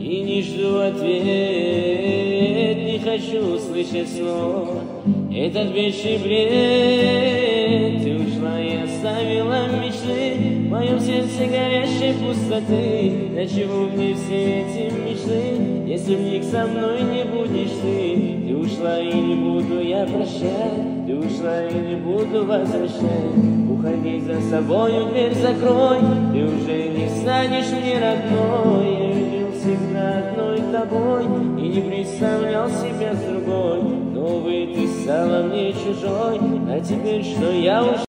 и не жду ответ, не хочу слышать снова этот вечный бред. Ты ушла и оставила мечты в моем сердце горящей пустоты. Для чего мне все эти мечты, если в них со мной не будешь ты? Ты ушла и не буду я прощать, ты ушла и не буду возвращать. Уходи, за собою дверь закрой, ты уже не станешь мне родной. Я видел всегда одной тобой и не представлял себя с другой. Но, увы, ты стала мне чужой, а теперь что я уже